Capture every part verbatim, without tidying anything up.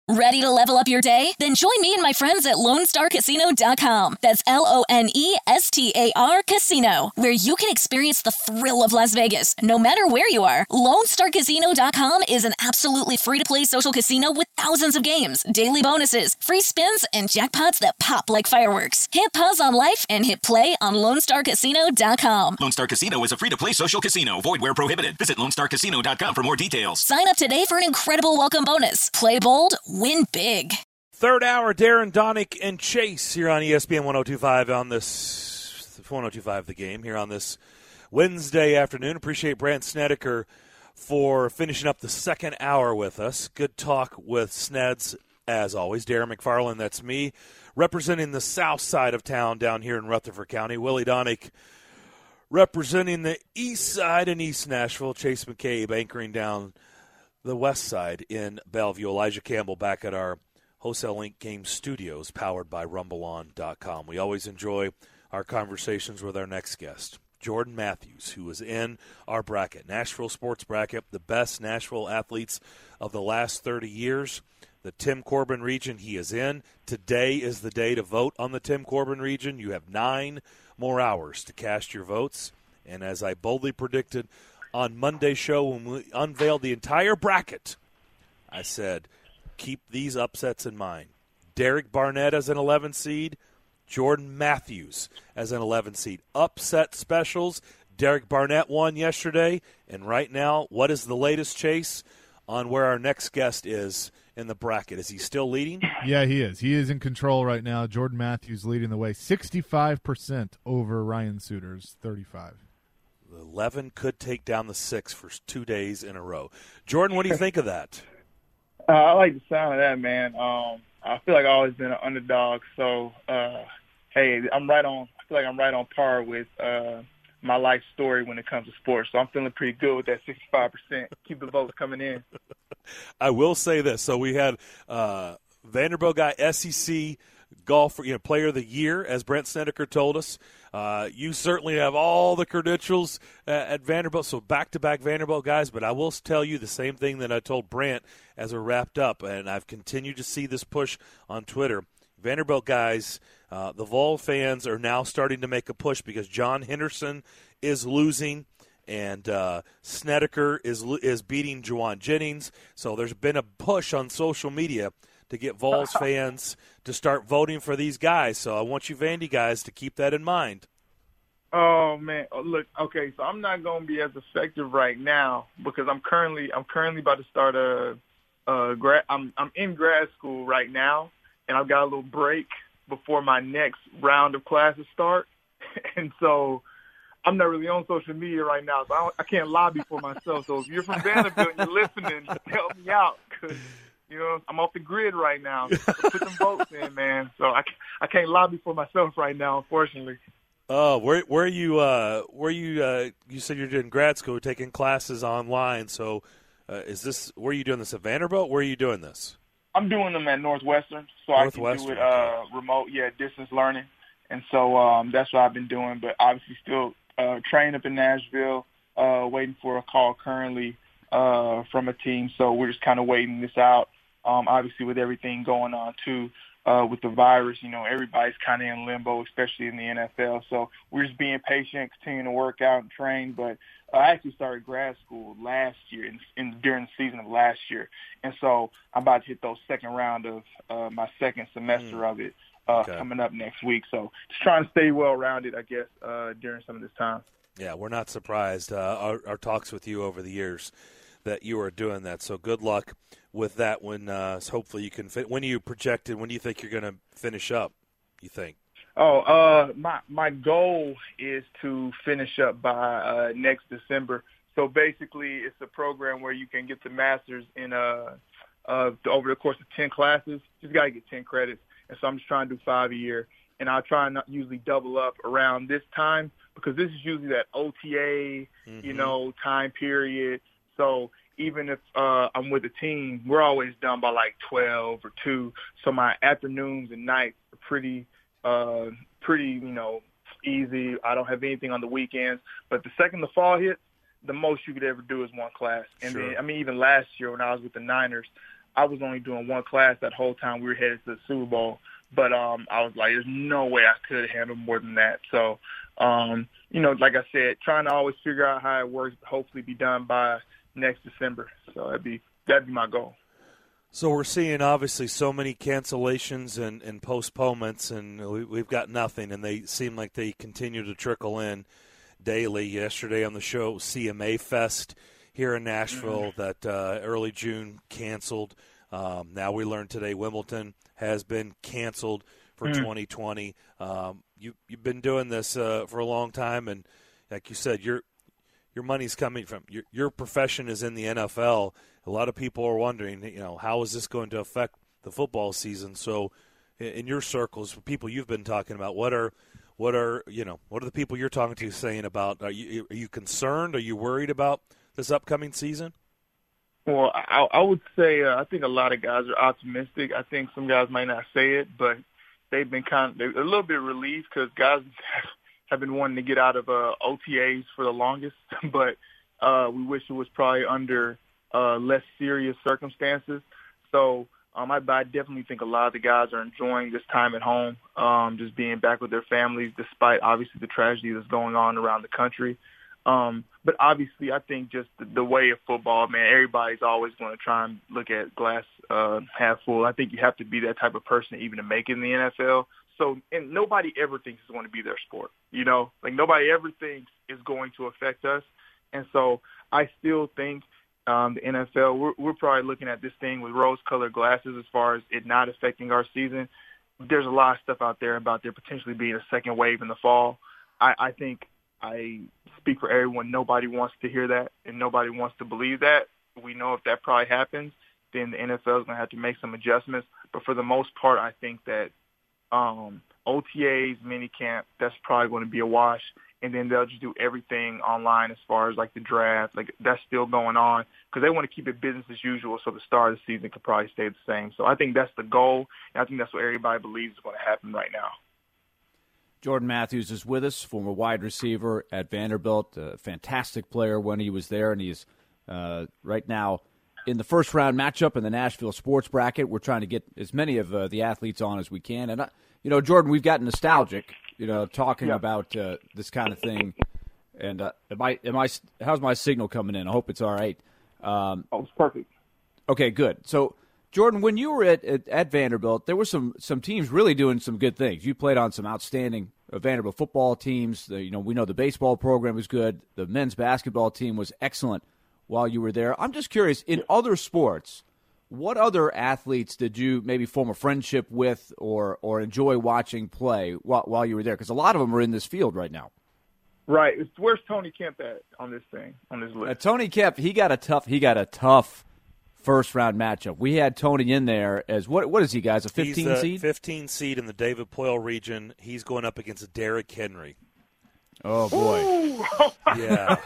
Ready to level up your day? Then join me and my friends at Lone Star Casino dot com. That's L O N E S T A R Casino, where you can experience the thrill of Las Vegas, no matter where you are. Lone Star Casino dot com is an absolutely free-to-play social casino with thousands of games, daily bonuses, free spins, and jackpots that pop like fireworks. Hit pause on life and hit play on Lone Star Casino dot com. Lone Star Casino is a free-to-play social casino. Void where prohibited. Visit Lone Star Casino dot com for more details. Sign up today for an incredible welcome bonus. Play bold, win big. Third hour, Darren, Donick, and Chase here on E S P N one oh two point five on this one oh two point five The Game here on this Wednesday afternoon. Appreciate Brant Snedeker for finishing up the second hour with us. Good talk with Sneds, as always. Darren McFarland, that's me, representing the south side of town down here in Rutherford County. Willie Donick representing the east side in East Nashville. Chase McCabe anchoring down the west side in Bellevue. Elijah Campbell back at our Wholesale Link Game Studios, powered by rumble on dot com. We always enjoy our conversations with our next guest, Jordan Matthews, who is in our bracket, Nashville Sports Bracket, the best Nashville athletes of the last thirty years. The Tim Corbin region he is in. Today is the day to vote on the Tim Corbin region. You have nine more hours to cast your votes. And as I boldly predicted on Monday's show when we unveiled the entire bracket, I said, keep these upsets in mind. Derek Barnett as an eleven seed, Jordan Matthews as an eleven seed. Upset specials. Derek Barnett won yesterday, and right now, what is the latest, Chase, on where our next guest is in the bracket? Is he still leading? Yeah, he is. He is in control right now. Jordan Matthews leading the way, sixty-five percent over Ryan Suter's thirty-five. The eleven could take down the six for two days in a row. Jordan, what do you think of that? Uh, I like the sound of that, man. Um, I feel like I've always been an underdog, so uh, hey, I'm right on. I feel like I'm right on par with uh, my life story when it comes to sports. So I'm feeling pretty good with that sixty-five percent. Keep the votes coming in. I will say this: so we had uh, Vanderbilt guy, S E C golfer, you know, player of the year, as Brent Snedeker told us. Uh, you certainly have all the credentials uh, at Vanderbilt, so back-to-back Vanderbilt guys. But I will tell you the same thing that I told Brant as we wrapped up, and I've continued to see this push on Twitter. Vanderbilt guys, uh, the Vol fans are now starting to make a push because John Henderson is losing, and uh, Snedeker is is beating Juwan Jennings. So there's been a push on social media to get Vols fans to start voting for these guys. So I want you Vandy guys to keep that in mind. Oh man, look, okay, so I'm not going to be as effective right now because I'm currently I'm currently about to start a, a grad. I'm I'm in grad school right now, and I've got a little break before my next round of classes start, and so I'm not really on social media right now, so I, don't, I can't lobby for myself. So if you're from Vanderbilt and you're listening, help me out because, you know, I'm off the grid right now. So put some votes in, man. So I, I can't lobby for myself right now, unfortunately. Oh, where where are you? Uh, where you? Uh, you said you're doing grad school, taking classes online. So, uh, is this where are you doing this at Vanderbilt? Where are you doing this? I'm doing them at Northwestern, so Northwestern, I can do it uh, remote, yeah, distance learning, and so um, that's what I've been doing. But obviously, still uh, training up in Nashville, uh, waiting for a call currently uh, from a team. So we're just kind of waiting this out. Um, obviously, with everything going on too. Uh, with the virus, you know, everybody's kind of in limbo, especially in the N F L. So we're just being patient, continuing to work out and train. But I actually started grad school last year, in, in, during the season of last year. And so I'm about to hit those second round of uh, my second semester mm. of it uh, okay. coming up next week. So just trying to stay well-rounded, I guess, uh, during some of this time. Yeah, we're not surprised. Uh, our, our talks with you over the years that you are doing that. So good luck with that when uh, hopefully you can fit. When are you projected? When do you think you're going to finish up, you think? Oh, uh, my my goal is to finish up by uh, next December. So basically it's a program where you can get the master's in uh, uh, over the course of ten classes. Just got to get ten credits. And so I'm just trying to do five a year. And I'll try and not usually double up around this time because this is usually that O T A, mm-hmm. you know, time period. So even if uh, I'm with a team, we're always done by like twelve or two. So my afternoons and nights are pretty, uh, pretty, you know, easy. I don't have anything on the weekends. But the second the fall hits, the most you could ever do is one class. And sure. then, I mean, even last year when I was with the Niners, I was only doing one class that whole time we were headed to the Super Bowl. But um, I was like, there's no way I could handle more than that. So, um, you know, like I said, trying to always figure out how it works, hopefully be done by next December. So that'd be that'd be my goal. So we're seeing obviously so many cancellations and, and postponements, and we, we've got nothing, and they seem like they continue to trickle in daily. Yesterday on the show, C M A Fest here in Nashville mm-hmm. that uh, early June canceled. Um, now we learned today Wimbledon has been canceled for mm. twenty twenty. Um, you, you've been doing this uh, for a long time, and like you said, your your money's coming from your your profession is in the N F L. A lot of people are wondering, you know, how is this going to affect the football season? So, in, in your circles, people you've been talking about, what are what are you know what are the people you're talking to saying about? Are you are you concerned? Are you worried about this upcoming season? Well, I, I would say uh, I think a lot of guys are optimistic. I think some guys might not say it, but they've been kind of they're a little bit relieved because guys have been wanting to get out of uh, O T As for the longest. But uh, we wish it was probably under uh, less serious circumstances. So um, I, I definitely think a lot of the guys are enjoying this time at home, um, just being back with their families, despite obviously the tragedy that's going on around the country. Um, but obviously, I think just the, the way of football, man, everybody's always going to try and look at glass uh, half full. I think you have to be that type of person even to make it in the N F L. So, and nobody ever thinks it's going to be their sport, you know? Like, nobody ever thinks it's going to affect us. And so I still think um, the N F L, we're, we're probably looking at this thing with rose-colored glasses as far as it not affecting our season. There's a lot of stuff out there about there potentially being a second wave in the fall. I, I think I speak for everyone. Nobody wants to hear that, and nobody wants to believe that. We know if that probably happens, then the N F L is going to have to make some adjustments. But for the most part, I think that um, O T As, minicamp, that's probably going to be a wash. And then they'll just do everything online as far as, like, the draft. Like, that's still going on because they want to keep it business as usual so the start of the season could probably stay the same. So I think that's the goal, and I think that's what everybody believes is going to happen right now. Jordan Matthews is with us, former wide receiver at Vanderbilt, a fantastic player when he was there, and he's uh, right now in the first-round matchup in the Nashville Sports Bracket. We're trying to get as many of uh, the athletes on as we can. And, uh, you know, Jordan, we've gotten nostalgic, you know, talking yeah. about uh, this kind of thing. And uh, am I, am I, how's my signal coming in? I hope it's all right. Um, oh, it's perfect. Okay, good. So, Jordan, when you were at, at, at Vanderbilt, there were some, some teams really doing some good things. You played on some outstanding uh, Vanderbilt football teams. The, you know, we know the baseball program was good. The men's basketball team was excellent while you were there. I'm just curious, in other sports, what other athletes did you maybe form a friendship with or or enjoy watching play while, while you were there? Because a lot of them are in this field right now. Right. Where's Tony Kemp at on this thing, on this list? Uh, Tony Kemp, he got a tough. He got a tough. First round matchup. We had Tony in there as what? What is he, guys? A fifteen He's a seed? fifteen seed in the David Poyle region. He's going up against Derrick Henry. Oh boy! Ooh. Yeah,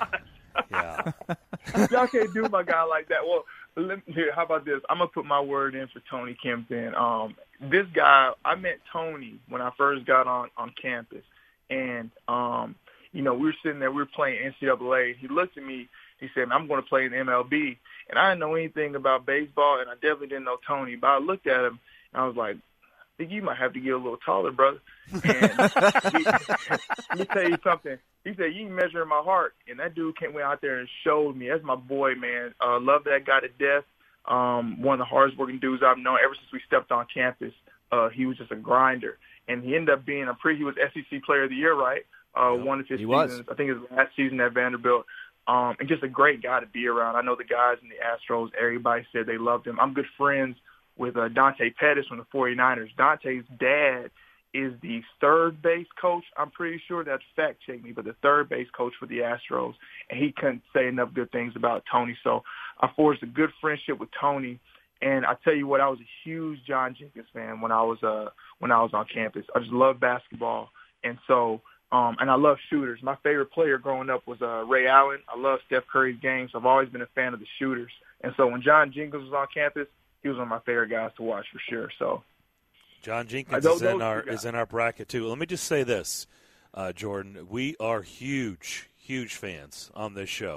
yeah. Y'all can't do my guy like that. Well, let me, here, how about this? I'm gonna put my word in for Tony Kemp. Then, um, this guy, I met Tony when I first got on on campus, and um, you know, we were sitting there, we were playing N C double A. He looked at me. He said, I'm going to play in the M L B. And I didn't know anything about baseball, and I definitely didn't know Tony. But I looked at him, and I was like, I think you might have to get a little taller, brother. And he, let me tell you something. He said, you can measure my heart. And that dude came out there and showed me. That's my boy, man. Uh, love that guy to death. Um, one of the hardest working dudes I've known ever since we stepped on campus. Uh, he was just a grinder. And he ended up being a pretty – he was S E C Player of the Year, right? Uh, yep, one of his he seasons. Was. I think it was last season at Vanderbilt. Um, and just a great guy to be around. I know the guys in the Astros, everybody said they loved him. I'm good friends with uh, Dante Pettis from the forty-niners. Dante's dad is the third base coach. I'm pretty sure that's fact-check me, but the third base coach for the Astros. And he couldn't say enough good things about Tony. So I forged a good friendship with Tony. And I tell you what, I was a huge John Jenkins fan when I was uh, when I was on campus. I just love basketball. And so Um, and I love shooters. My favorite player growing up was uh, Ray Allen. I love Steph Curry's game, so I've always been a fan of the shooters. And so when John Jenkins was on campus, he was one of my favorite guys to watch for sure. So John Jenkins is in our is in our bracket too. Let me just say this, uh, Jordan: we are huge, huge fans on this show.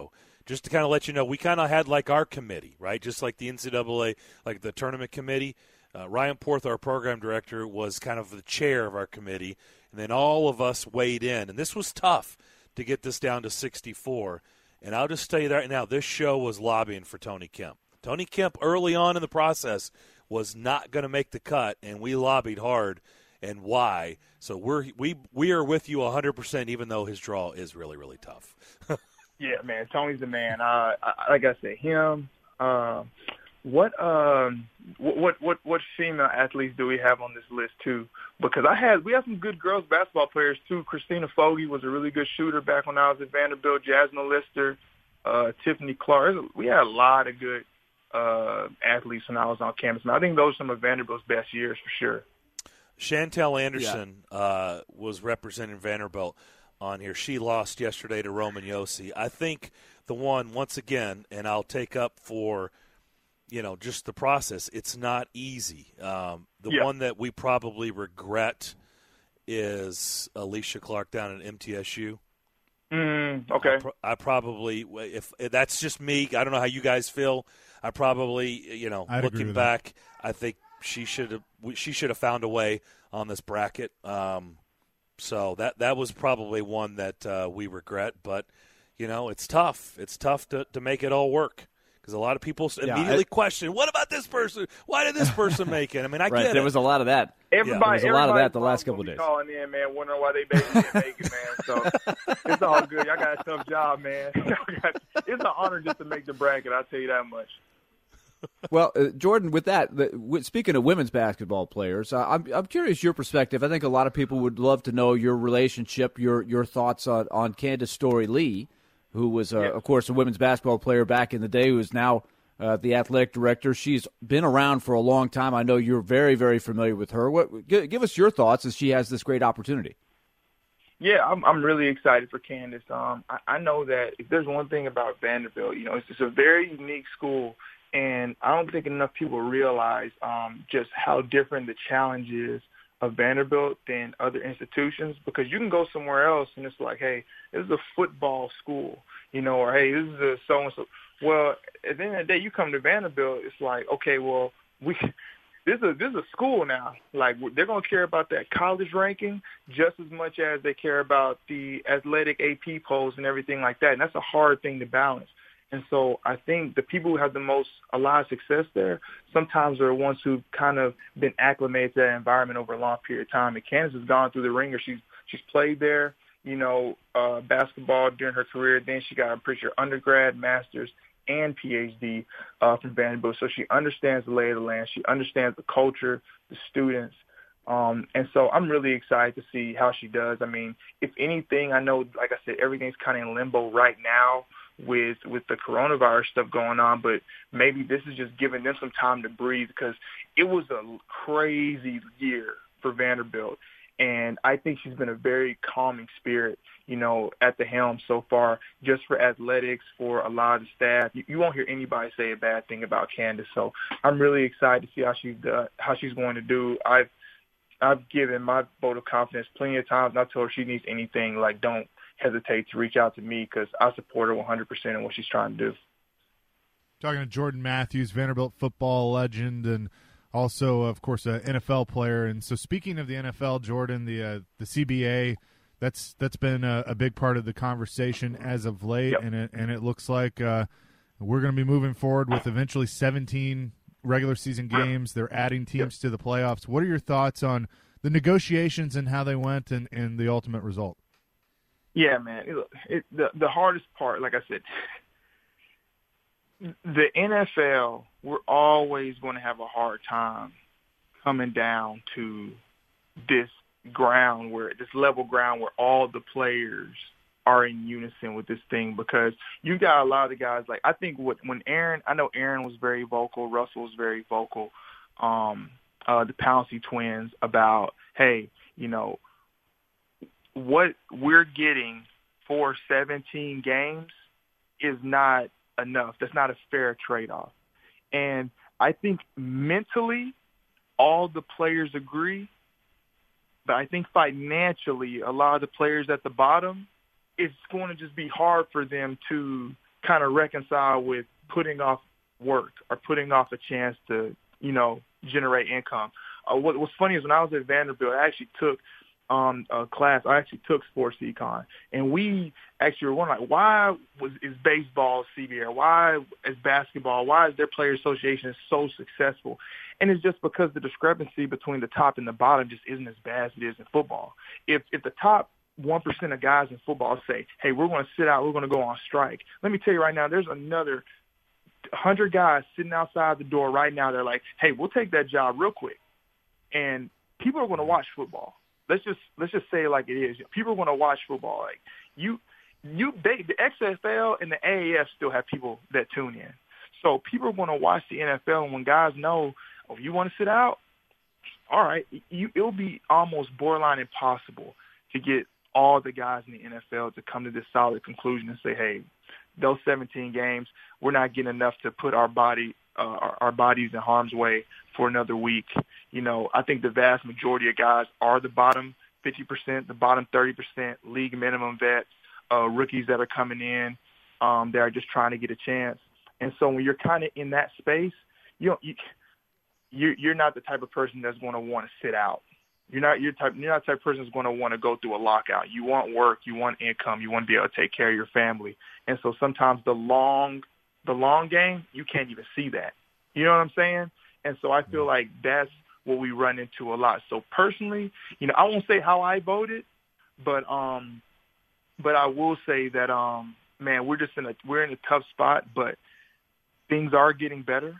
just to kind of let you know, we kind of had like our committee, right? Just like the N C double A, like the tournament committee. Uh, Ryan Porth, our program director, was kind of the chair of our committee, and then all of us weighed in. And this was tough to get this down to sixty-four. And I'll just tell you right now, this show was lobbying for Tony Kemp. Tony Kemp, early on in the process, was not going to make the cut, and we lobbied hard. And why? So we're we we are with you one hundred percent, even though his draw is really, really tough. Yeah, man, Tony's the man. Uh, I, like I said, him. Uh, what um, what what what female athletes do we have on this list too? Because I had we have some good girls basketball players too. Christina Fogarty was a really good shooter back when I was at Vanderbilt. Jasmine Lister, uh, Tiffany Clark. We had a lot of good uh, athletes when I was on campus. And I think those are some of Vanderbilt's best years for sure. Chantel Anderson yeah. uh, was representing Vanderbilt on here. She lost yesterday to Roman Yossi. I think the one, once again, and I'll take up for, you know, just the process, it's not easy. Um, the yeah. one that we probably regret is Alicia Clark down at M T S U. Mm, okay. I, pro- I probably, if, if that's just me, I don't know how you guys feel. I probably, you know, I'd looking back, that. I think she should have she should have found a way on this bracket. Um, so that that was probably one that uh, we regret. But you know, it's tough. It's tough to, to make it all work because a lot of people yeah, immediately I, question, "What about this person? Why did this person make it?" I mean, I right, get there it. was a lot of that. Everybody, yeah, there was a lot of that the last couple of days. Calling in, man, wondering why they baby didn't make it, man. So it's all good. Y'all got a tough job, man. got, it's an honor just to make the bracket. I'll tell you that much. Well, uh, Jordan, with that, the, with, speaking of women's basketball players, uh, I'm I'm curious your perspective. I think a lot of people would love to know your relationship, your your thoughts on, on Candace Story-Lee, who was, uh, yeah. of course, a women's basketball player back in the day, who is now uh, the athletic director. She's been around for a long time. I know you're very, very familiar with her. What give, give us your thoughts as she has this great opportunity. Yeah, I'm I'm really excited for Candace. Um, I, I know that if there's one thing about Vanderbilt, you know, it's just a very unique school. And I don't think enough people realize um, just how different the challenge is of Vanderbilt than other institutions, because you can go somewhere else and it's like, hey, this is a football school, you know, or hey, this is a so-and-so. Well, at the end of the day, you come to Vanderbilt, it's like, okay, well, we this is a, this is a school now. Like, they're going to care about that college ranking just as much as they care about the athletic A P polls and everything like that. And that's a hard thing to balance. And so I think the people who have the most, a lot of success there, sometimes are the ones who've kind of been acclimated to that environment over a long period of time. And Candace has gone through the ringer. She's she's played there, you know, uh, basketball during her career. Then she got, I'm pretty sure, undergrad, master's, and P H D uh, from Vanderbilt. So she understands the lay of the land. She understands the culture, the students. Um, and so I'm really excited to see how she does. I mean, if anything, I know, like I said, everything's kind of in limbo right now with with the coronavirus stuff going on, but maybe this is just giving them some time to breathe, because it was a crazy year for Vanderbilt. And I think she's been a very calming spirit, you know, at the helm so far, just for athletics, for a lot of the staff. You, you won't hear anybody say a bad thing about Candace. So I'm really excited to see how she's, uh, how she's going to do. I've, I've given my vote of confidence plenty of times, and I told her she needs anything, like, don't hesitate to reach out to me, because I support her one hundred percent in what she's trying to do. Talking to Jordan Matthews, Vanderbilt football legend, and also, of course, an N F L player. And so, speaking of the N F L, Jordan, the uh, the C B A, that's that's been a, a big part of the conversation as of late, yep. and it and it looks like uh, we're going to be moving forward with eventually seventeen regular season games. They're adding teams yep. to the playoffs. What are your thoughts on the negotiations and how they went, and, and the ultimate result? Yeah, man. It, it, the the hardest part, like I said, the N F L, we're always going to have a hard time coming down to this ground, where this level ground where all the players are in unison with this thing, because you got a lot of the guys, like, I think what, when Aaron, I know Aaron was very vocal, Russell was very vocal, um, uh, the Pouncey twins, about, hey, you know, what we're getting for seventeen games is not enough. That's not a fair trade-off. And I think mentally all the players agree, but I think financially a lot of the players at the bottom, it's going to just be hard for them to kind of reconcile with putting off work or putting off a chance to, you know, generate income. Uh, what, what's funny is when I was at Vanderbilt, I actually took um, a class. I actually took sports econ, and we actually were wondering, like, why was is baseball C B A? Why is basketball? Why is their player association so successful? And it's just because the discrepancy between the top and the bottom just isn't as bad as it is in football. If if the top one percent of guys in football say, hey, we're going to sit out, we're going to go on strike, let me tell you right now, there's another one hundred guys sitting outside the door right now. They're like, hey, we'll take that job real quick. And people are going to watch football. Let's just let's just say it like it is. People are going to watch football. Like you, you, they, the X F L and the A A F still have people that tune in. So people are going to watch the N F L, and when guys know, oh, you want to sit out, all right, you, it'll be almost borderline impossible to get all the guys in the N F L to come to this solid conclusion and say, hey, those seventeen games, we're not getting enough to put our body, uh, our, our bodies in harm's way for another week. You know, I think the vast majority of guys are the bottom fifty percent, the bottom thirty percent, league minimum vets, uh, rookies that are coming in, um, that are just trying to get a chance. And so when you're kind of in that space, you know, you, you're, you're not the type of person that's going to want to sit out. You're not you're type you're not the type of person that's going to want to go through a lockout. You want work, you want income, you want to be able to take care of your family. And so sometimes the long the long game, you can't even see that. You know what I'm saying? And so I feel like that's what we run into a lot. So personally, you know, I won't say how I voted, but um but I will say that um man, we're just in a we're in a tough spot, but things are getting better,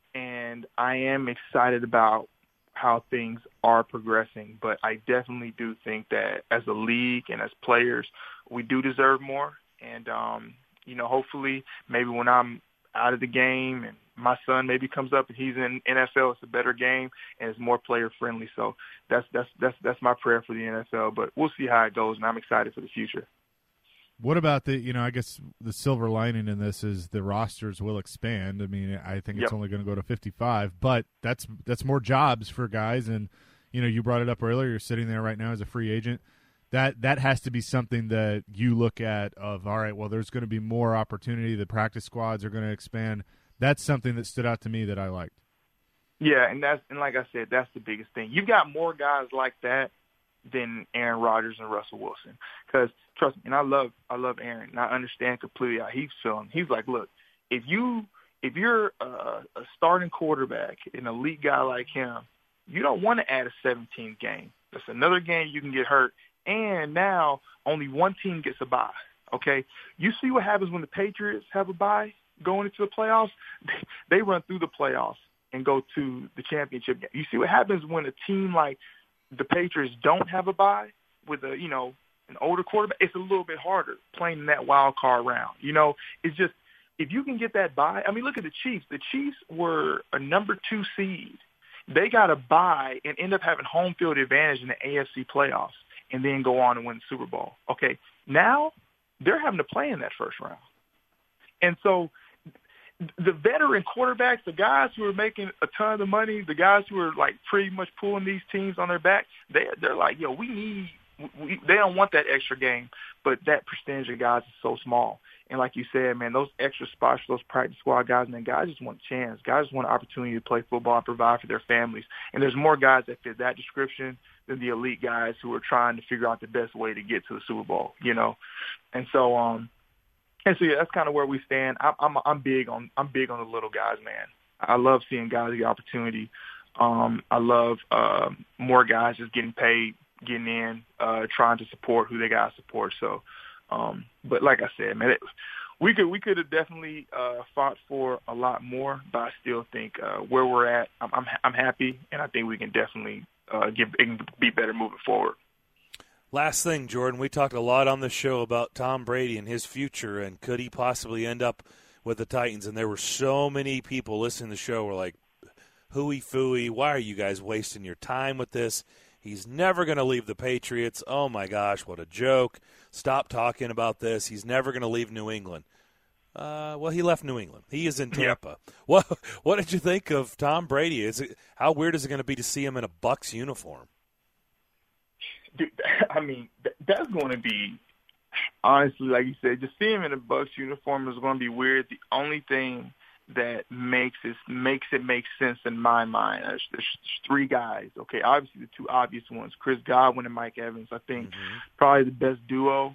and I am excited about how things are progressing. But I definitely do think that as a league and as players, we do deserve more. And, um, you know, hopefully maybe when I'm out of the game and my son maybe comes up and he's in N F L, it's a better game and it's more player friendly. So that's, that's, that's, that's my prayer for the N F L, but we'll see how it goes, and I'm excited for the future. What about the, you know, I guess the silver lining in this is the rosters will expand. I mean, I think it's Yep. only going to go to fifty-five, but that's that's more jobs for guys. And, you know, you brought it up earlier, you're sitting there right now as a free agent. That that has to be something that you look at of, all right, well, there's going to be more opportunity. The practice squads are going to expand. That's something that stood out to me that I liked. Yeah, and that's and like I said, that's the biggest thing. You've got more guys like that than Aaron Rodgers and Russell Wilson. Because trust me, and I love I love Aaron, and I understand completely how he's feeling. He's like, look, if you if you're a, a starting quarterback, an elite guy like him, you don't want to add a seventeenth game. That's another game you can get hurt, and now only one team gets a bye. Okay, you see what happens when the Patriots have a bye going into the playoffs? They run through the playoffs and go to the championship game. You see what happens when a team like the Patriots don't have a bye with a, you know, an older quarterback? It's a little bit harder playing in that wild card round. You know, it's just, if you can get that bye, I mean, look at the Chiefs. The Chiefs were a number two seed. They got a bye and end up having home field advantage in the A F C playoffs and then go on and win the Super Bowl. Okay, now they're having to play in that first round. And so the veteran quarterbacks, the guys who are making a ton of money, the guys who are like pretty much pulling these teams on their back, they they're like, yo, we need. We, they don't want that extra game, but that percentage of guys is so small. And like you said, man, those extra spots for those practice squad guys, man, guys just want a chance. Guys just want an opportunity to play football and provide for their families. And there's more guys that fit that description than the elite guys who are trying to figure out the best way to get to the Super Bowl, you know. And so, um. And so yeah, that's kind of where we stand. I'm, I'm I'm big on I'm big on the little guys, man. I love seeing guys get opportunity. Um, I love uh, more guys just getting paid, getting in, uh, trying to support who they got to support. So, um, but like I said, man, it, we could we could have definitely uh, fought for a lot more, but I still think uh, where we're at, I'm, I'm I'm happy, and I think we can definitely uh, get be better moving forward. Last thing, Jordan, we talked a lot on the show about Tom Brady and his future, and could he possibly end up with the Titans? And there were so many people listening to the show were like, hooey fooey, why are you guys wasting your time with this? He's never going to leave the Patriots. Oh, my gosh, what a joke. Stop talking about this. He's never going to leave New England. Uh, well, he left New England. He is in Tampa. Yep. What, what did you think of Tom Brady? Is it, how weird is it going to be to see him in a Bucs uniform? Dude, I mean, that's going to be honestly, like you said, just seeing him in a Bucs uniform is going to be weird. The only thing that makes it makes it make sense in my mind, there's, there's three guys. Okay, obviously the two obvious ones, Chris Godwin and Mike Evans. I think mm-hmm. probably the best duo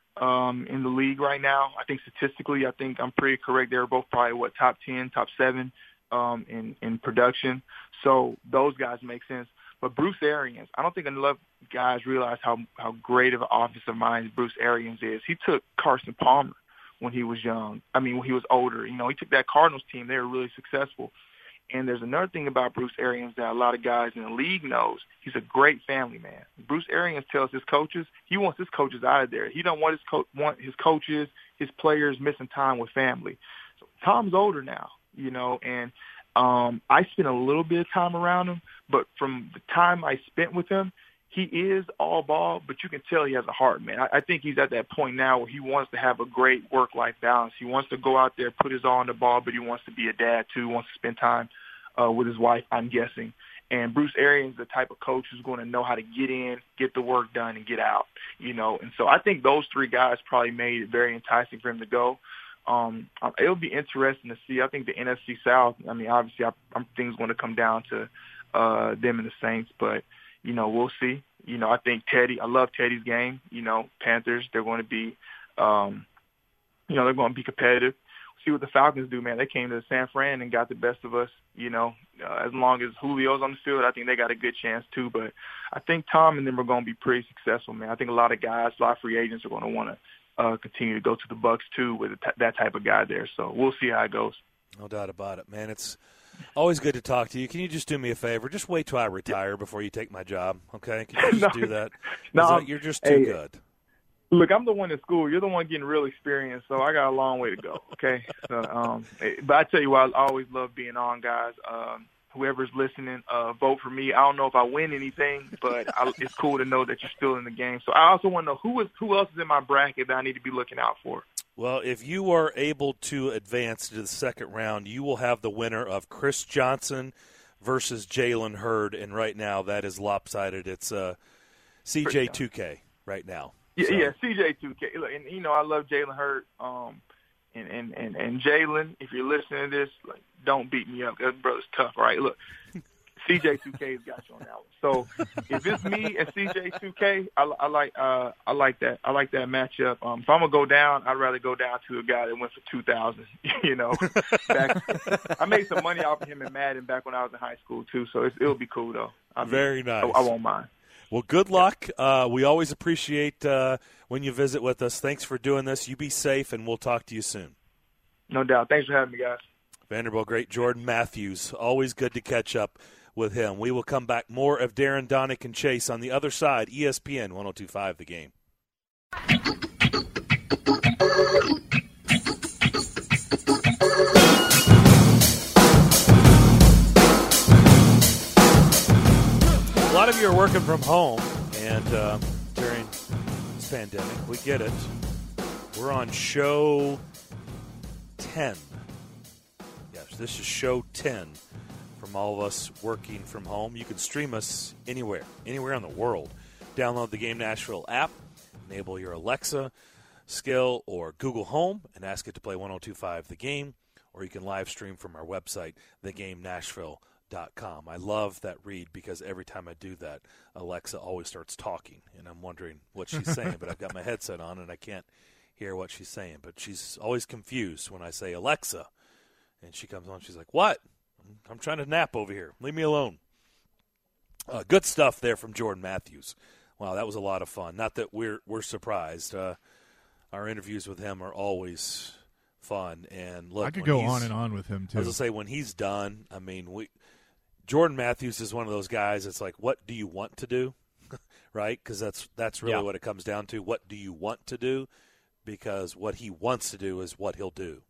um, in the league right now. I think statistically, I think I'm pretty correct. They're both probably what top ten, top seven um, in in production. So those guys make sense. But Bruce Arians, I don't think enough guys realize how how great of an offensive mind Bruce Arians is. He took Carson Palmer when he was young. I mean, when he was older. You know, he took that Cardinals team. They were really successful. And there's another thing about Bruce Arians that a lot of guys in the league knows. He's a great family man. Bruce Arians tells his coaches he wants his coaches out of there. He don't want his co- want his coaches, his players missing time with family. So Tom's older now, you know, and um, I spent a little bit of time around him, but from the time I spent with him, he is all ball, but you can tell he has a heart, man. I, I think he's at that point now where he wants to have a great work-life balance. He wants to go out there, put his all on the ball, but he wants to be a dad too, wants to spend time uh, with his wife, I'm guessing. And Bruce Arians is the type of coach who's going to know how to get in, get the work done, and get out, you know. And so I think those three guys probably made it very enticing for him to go. Um, it'll be interesting to see. I think the N F C South, I mean, obviously I, I think it's going to come down to uh, them and the Saints, but you know, we'll see. You know, I think Teddy, I love Teddy's game. You know, Panthers, they're going to be, um, you know, they're going to be competitive. See what the Falcons do, man. They came to San Fran and got the best of us, you know. Uh, as long as Julio's on the field, I think they got a good chance too. But I think Tom and them are going to be pretty successful, man. I think a lot of guys, a lot of free agents are going to want to uh, continue to go to the Bucs too with that type of guy there. So we'll see how it goes. No doubt about it, man. It's always good to talk to you. Can you just do me a favor? Just wait till I retire before you take my job, okay? Can you just no, do that? No, you're just too hey, good. Look, I'm the one in school. You're the one getting real experience, so I got a long way to go, okay? So, um, but I tell you what, I always love being on, guys. Um, whoever's listening, uh, vote for me. I don't know if I win anything, but I, it's cool to know that you're still in the game. So I also want to know who is who else is in my bracket that I need to be looking out for. Well, if you are able to advance to the second round, you will have the winner of Chris Johnson versus Jalen Hurd, and right now that is lopsided. It's uh, C J two K right now. Yeah, so. yeah, C J two K. Look, and you know I love Jalen Hurd. Um, and and and, and Jalen, if you're listening to this, like, don't beat me up. That brother's tough, right? Look, C J two K's got you on that one. So if it's me and C J two K, I, I like uh, I like that. I like that matchup. Um, if I'm gonna go down, I'd rather go down to a guy that went for two thousand. You know, back, I made some money off of him in Madden back when I was in high school too. So it's, it'll be cool though. I mean, Very nice. I, I won't mind. Well, good luck. Uh, we always appreciate uh, when you visit with us. Thanks for doing this. You be safe, and we'll talk to you soon. No doubt. Thanks for having me, guys. Vanderbilt great Jordan Matthews. Always good to catch up with him. We will come back more of Darren, Donick, and Chase on the other side. E S P N one oh two point five The Game. A lot of you are working from home, and uh, during this pandemic, we get it. We're on show ten. Yes, this is show ten from all of us working from home. You can stream us anywhere, anywhere in the world. Download the Game Nashville app, enable your Alexa skill or Google Home, and ask it to play one oh two point five The Game, or you can live stream from our website, the game nashville dot com. I love that read because every time I do that, Alexa always starts talking, and I'm wondering what she's saying, but I've got my headset on, and I can't hear what she's saying. But she's always confused when I say Alexa, and she comes on, she's like, what? I'm trying to nap over here. Leave me alone. Uh, good stuff there from Jordan Matthews. Wow, that was a lot of fun. Not that we're we're surprised. Uh, our interviews with him are always fun. And look, I could go on and on with him too. I was gonna say when he's done. I mean, we Jordan Matthews is one of those guys. It's like, what do you want to do, right? Because that's that's really yeah. what it comes down to. What do you want to do? Because what he wants to do is what he'll do.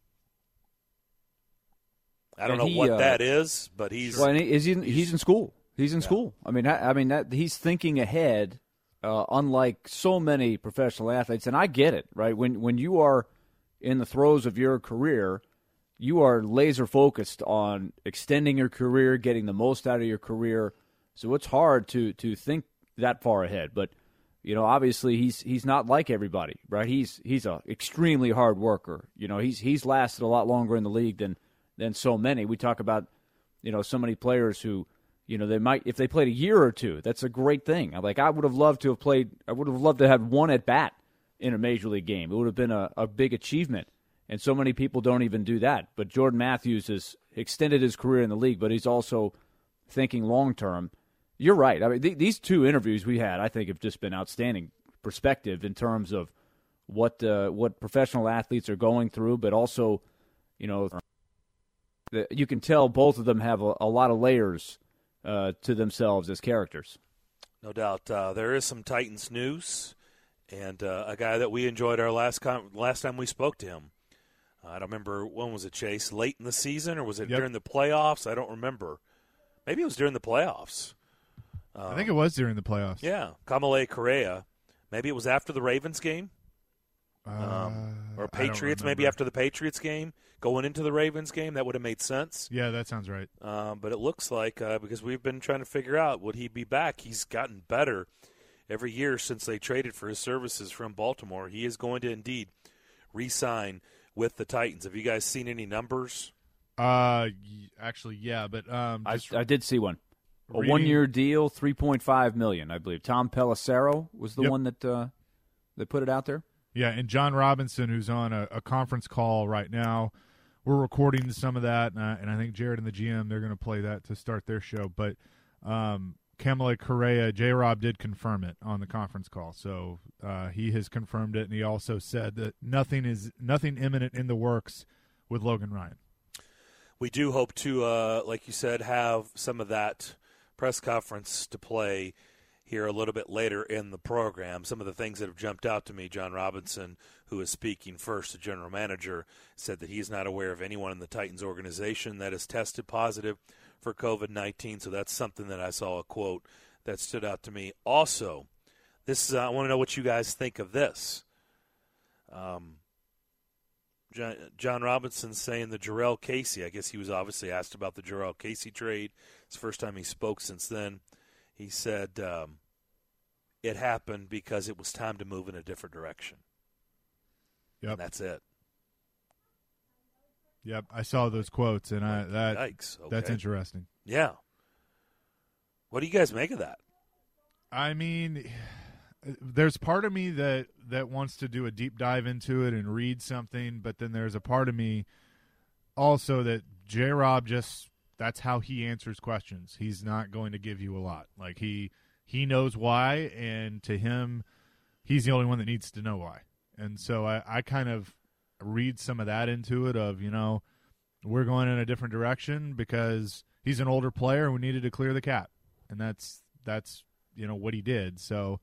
I don't and know he, what uh, that is, but he's well, and he, is he, he's, he's in school. He's in yeah. school. I mean, I, I mean that he's thinking ahead, uh, unlike so many professional athletes. And I get it, right? When when you are in the throes of your career, you are laser focused on extending your career, getting the most out of your career. So it's hard to to think that far ahead. But You know, obviously he's he's not like everybody, right? He's he's a extremely hard worker. You know, he's he's lasted a lot longer in the league than than so many. We talk about, you know, so many players who, you know, they might if they played a year or two, that's a great thing. Like I would have loved to have played. I would have loved to have one at bat in a major league game. It would have been a, a big achievement. And so many people don't even do that. But Jordan Matthews has extended his career in the league, but he's also thinking long term. You're right. I mean, th- these two interviews we had, I think, have just been outstanding perspective in terms of what uh, what professional athletes are going through, but also, you know, the, you can tell both of them have a, a lot of layers uh, to themselves as characters. No doubt. Uh, there is some Titans news, and uh, a guy that we enjoyed our last con- last time we spoke to him. I don't remember, when was it, Chase? Late in the season, or was it yep. during the playoffs? I don't remember. Maybe it was during the playoffs. I think it was during the playoffs. Yeah, Kamalei Correa. Maybe it was after the Ravens game, uh, um, or Patriots. Maybe after the Patriots game, going into the Ravens game. That would have made sense. Yeah, that sounds right. Um, but it looks like uh, because we've been trying to figure out would he be back. He's gotten better every year since they traded for his services from Baltimore. He is going to indeed re-sign with the Titans. Have you guys seen any numbers? Uh, actually, yeah, but um, I, just I did see one. A reading- one-year deal, three point five million dollars, I believe. Tom Pelissero was the Yep. one that uh, that put it out there. Yeah, and John Robinson, who's on a, a conference call right now. We're recording some of that, and I, and I think Jared and the G M, they're going to play that to start their show. But um, Kamalei Correa, J-Rob did confirm it on the conference call. So uh, he has confirmed it, and he also said that nothing is nothing imminent in the works with Logan Ryan. We do hope to, uh, like you said, have some of that press conference to play here a little bit later in the program. Some of the things that have jumped out to me, John Robinson, who is speaking first, the general manager, said that he's not aware of anyone in the Titans organization that has tested positive for covid nineteen. So that's something that I saw a quote that stood out to me. Also, this is, uh, I want to know what you guys think of this. Um, John, John Robinson saying the Jarrell Casey, I guess he was obviously asked about the Jarrell Casey trade. It's the first time he spoke since then. He said um, it happened because it was time to move in a different direction. Yep. And that's it. Yep, I saw those quotes, and I that Yikes. Okay. that's interesting. Yeah. What do you guys make of that? I mean, there's part of me that, that wants to do a deep dive into it and read something, but then there's a part of me also that J-Rob just that's how he answers questions. He's not going to give you a lot. Like he he knows why, and to him, he's the only one that needs to know why. And so I, I kind of read some of that into it of, you know, we're going in a different direction because he's an older player and we needed to clear the cap. And that's that's you know what he did. So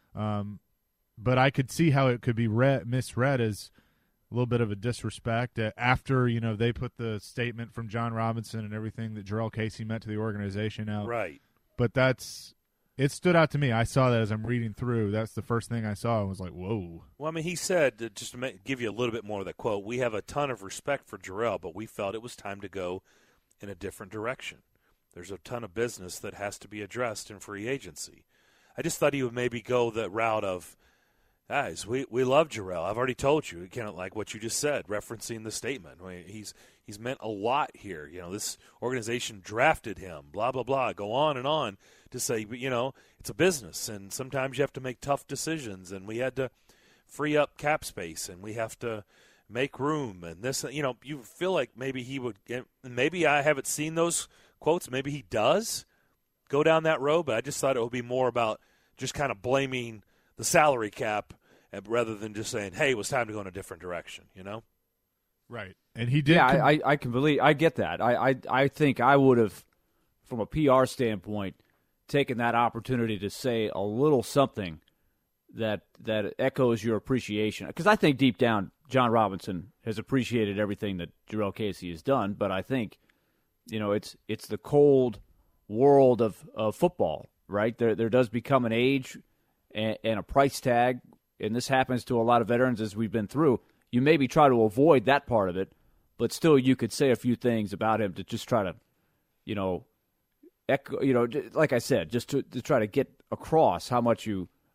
um but I could see how it could be read misread as a little bit of a disrespect after, you know, they put the statement from John Robinson and everything that Jarrell Casey meant to the organization out. Right. But that's it stood out to me. I saw that as I'm reading through. That's the first thing I saw. I was like, whoa. Well, I mean, he said, uh, just to make, give you a little bit more of that quote, we have a ton of respect for Jarrell, but we felt it was time to go in a different direction. There's a ton of business that has to be addressed in free agency. I just thought he would maybe go the route of, guys, we, we love Jarrell. I've already told you, kind of like what you just said, referencing the statement. I mean, he's he's meant a lot here. You know, this organization drafted him, blah, blah, blah. Go on and on to say, you know, it's a business, and sometimes you have to make tough decisions, and we had to free up cap space, and we have to make room, and this, you know, you feel like maybe he would get, maybe I haven't seen those quotes, maybe he does go down that road, but I just thought it would be more about just kind of blaming the salary cap rather than just saying, hey, it was time to go in a different direction, you know? Right. And he did. Yeah, com- I, I can believe. I get that. I, I, I think I would have, from a P R standpoint, taken that opportunity to say a little something that that echoes your appreciation. Because I think deep down, John Robinson has appreciated everything that Jarrell Casey has done. But I think, you know, it's it's the cold world of, of football, right? There there does become an age and, and a price tag, and this happens to a lot of veterans as we've been through. You maybe try to avoid that part of it, but still you could say a few things about him to just try to, you know, echo, you know, like I said, just to, to try to get across how much you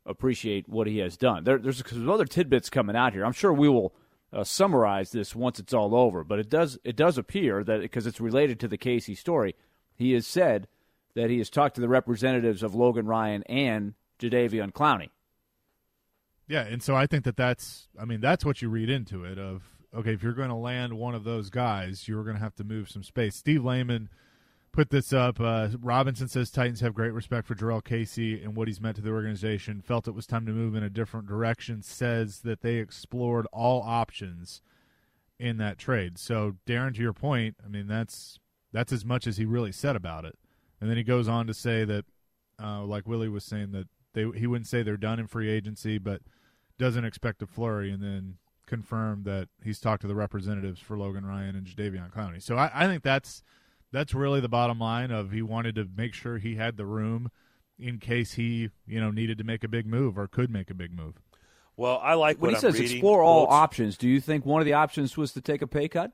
appreciate what he has done. There, there's some other tidbits coming out here. I'm sure we will uh, summarize this once it's all over, but it does it does appear that because it's related to the Casey story, he has said that he has talked to the representatives of Logan Ryan and Jadeveon Clowney. Yeah, and so I think that that's, I mean, that's what you read into it of, okay, if you're going to land one of those guys, you're going to have to move some space. Steve Lehman put this up. Uh, Robinson says Titans have great respect for Jarrell Casey and what he's meant to the organization, felt it was time to move in a different direction, says that they explored all options in that trade. So, Darren, to your point, I mean, that's that's as much as he really said about it. And then he goes on to say that, uh, like Willie was saying, that they he wouldn't say they're done in free agency, but doesn't expect a flurry, and then confirmed that he's talked to the representatives for Logan Ryan and Jadeveon Clowney. So I, I think that's that's really the bottom line of he wanted to make sure he had the room in case he, you know, needed to make a big move or could make a big move. Well, I like when what he I'm says reading. explore all Well, options. Do you think one of the options was to take a pay cut?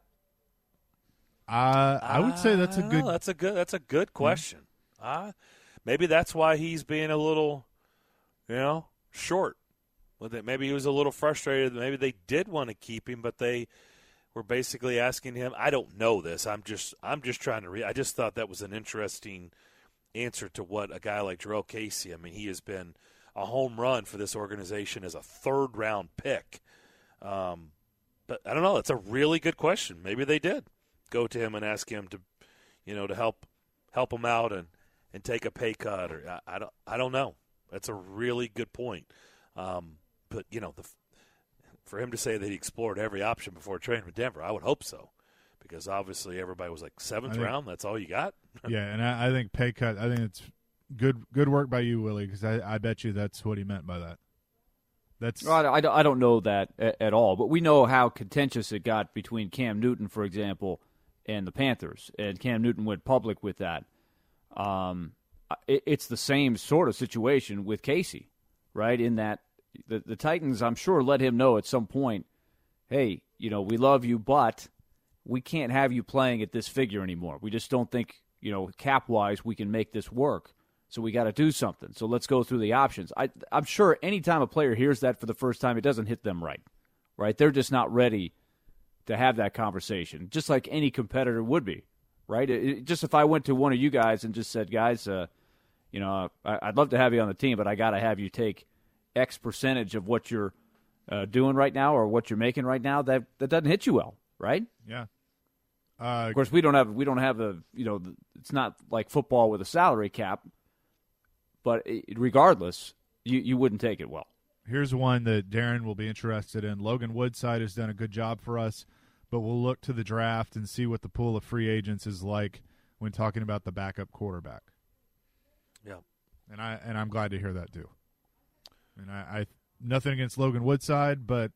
Uh, I would say that's a Uh, good. That's a good. That's a good question. Uh, maybe that's why he's being a little, you know, short with it. Maybe he was a little frustrated. Maybe they did want to keep him, but they were basically asking him. I don't know this. I'm just. I'm just trying to read. I just thought that was an interesting answer to what a guy like Jarrell Casey. I mean, he has been a home run for this organization as a third round pick. Um, but I don't know. That's a really good question. Maybe they did go to him and ask him to, you know, to help help him out and, and take a pay cut, or I, I don't I don't know. That's a really good point. Um, but you know, the, for him to say that he explored every option before training with Denver, I would hope so, because obviously everybody was like seventh think, round. That's all you got. Yeah, and I, I think pay cut. I think it's good good work by you, Willie, because I, I bet you that's what he meant by that. That's Well, I, I don't know that at, at all, but we know how contentious it got between Cam Newton, for example, and the Panthers, and Cam Newton went public with that. Um, it, it's the same sort of situation with Casey, right? In that the, the Titans, I'm sure, let him know at some point, hey, you know, we love you, but we can't have you playing at this figure anymore. We just don't think, you know, cap-wise we can make this work. So we got to do something. So let's go through the options. I, I'm sure anytime a player hears that for the first time, it doesn't hit them right, right? They're just not ready to have that conversation, just like any competitor would be, right? It, it, just if I went to one of you guys and just said, guys, uh, you know, I, I'd love to have you on the team, but I got to have you take X percentage of what you're uh, doing right now or what you're making right now, that that doesn't hit you well, right? yeah. Uh, Of course, we don't have we don't have a you know it's not like football with a salary cap, but it, regardless, you you wouldn't take it well. Here's one that Darren will be interested in. Logan Woodside has done a good job for us, but we'll look to the draft and see what the pool of free agents is like when talking about the backup quarterback. Yeah, and I and I'm glad to hear that too. And I, I nothing against Logan Woodside, but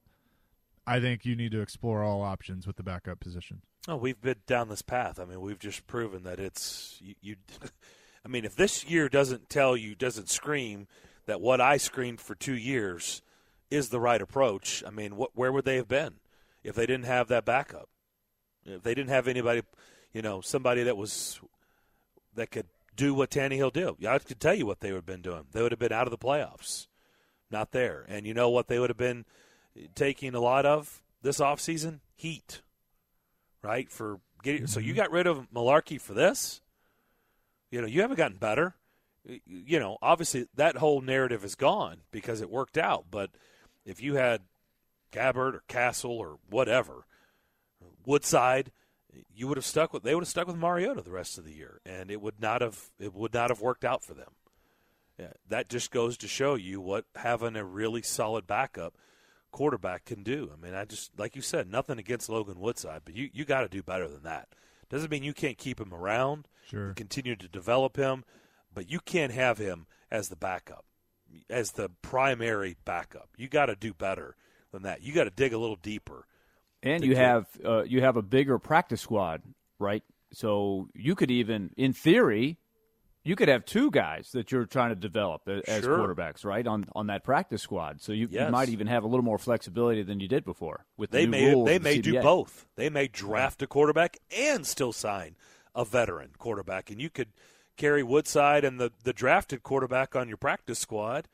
I think you need to explore all options with the backup position. Oh, we've been down this path. I mean, we've just proven that it's you. you I mean, if this year doesn't tell you, doesn't scream that what I screamed for two years is the right approach, I mean, what, where would they have been if they didn't have that backup? If they didn't have anybody, you know, somebody that was that could do what Tannehill did. I could tell you what they would have been doing. They would have been out of the playoffs, not there. And you know what they would have been taking a lot of this offseason? Heat, right? For getting, so you got rid of Malarkey for this? You know, you haven't gotten better. You know, obviously that whole narrative is gone because it worked out. But if you had Gabbert or Castle or whatever, Woodside, you would have stuck with they would have stuck with Mariota the rest of the year, and it would not have it would not have worked out for them. Yeah, that just goes to show you what having a really solid backup quarterback can do. I mean, I just like you said, nothing against Logan Woodside, but you you got to do better than that. Doesn't mean you can't keep him around, sure, continue to develop him, but you can't have him as the backup, as the primary backup. You got to do better than that. You got to dig a little deeper. And you have uh, you have a bigger practice squad, right? So you could even, in theory, you could have two guys that you're trying to develop as sure. quarterbacks, right, on on that practice squad. So you, yes. you might even have a little more flexibility than you did before with they the new may rules they of the may C B A. do both. They may draft a quarterback and still sign a veteran quarterback, and you could carry Woodside and the, the drafted quarterback on your practice squad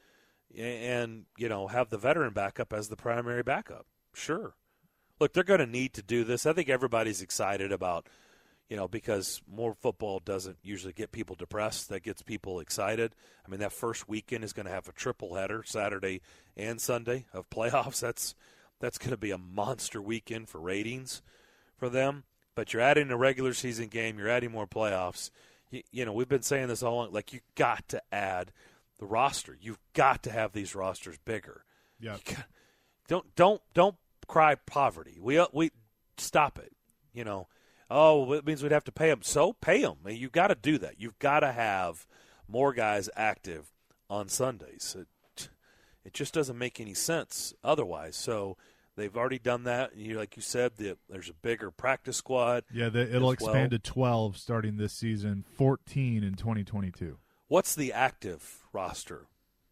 and, you know, have the veteran backup as the primary backup. Sure. Look, they're going to need to do this. I think everybody's excited about, you know, because more football doesn't usually get people depressed. That gets people excited. I mean, that first weekend is going to have a triple header, Saturday and Sunday, of playoffs. That's that's going to be a monster weekend for ratings for them. But you're adding a regular season game. You're adding more playoffs. You, you know, we've been saying this all along. Like, you got to add the roster. You've got to have these rosters bigger. Yeah. Don't don't don't cry poverty. We we stop it. You know. Oh, it means we'd have to pay them. So pay them. I mean, you've got to do that. You've got to have more guys active on Sundays. It, it just doesn't make any sense otherwise. So they've already done that. And you, like you said, the, there's a bigger practice squad. Yeah, the, it'll expand well. to twelve starting this season, fourteen in twenty twenty-two. What's the active roster?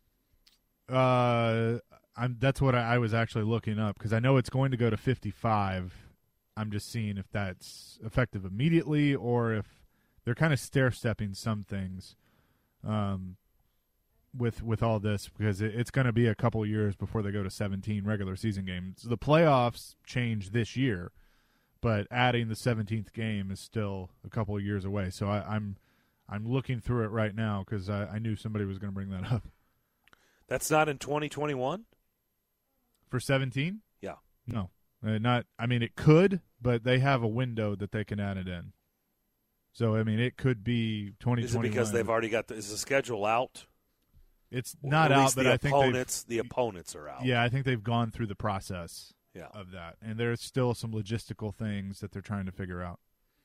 Uh, I'm, that's what I, I was actually looking up because I know it's going to go to fifty-five. I'm just seeing if that's effective immediately or if they're kind of stair-stepping some things um, with with all this because it, it's going to be a couple of years before they go to seventeen regular season games. The playoffs change this year, but adding the seventeenth game is still a couple of years away. So I, I'm I'm looking through it right now because I, I knew somebody was going to bring that up. That's not in twenty twenty-one? For seventeen? Yeah. No. Uh, not. I mean, it could, but they have a window that they can add it in. So, I mean, it could be twenty twenty-one. Is it because they've already got the – is the schedule out? It's not Or at out, least but the I think opponents, the opponents are out. Yeah, I think they've gone through the process yeah. of that. And there's still some logistical things that they're trying to figure out.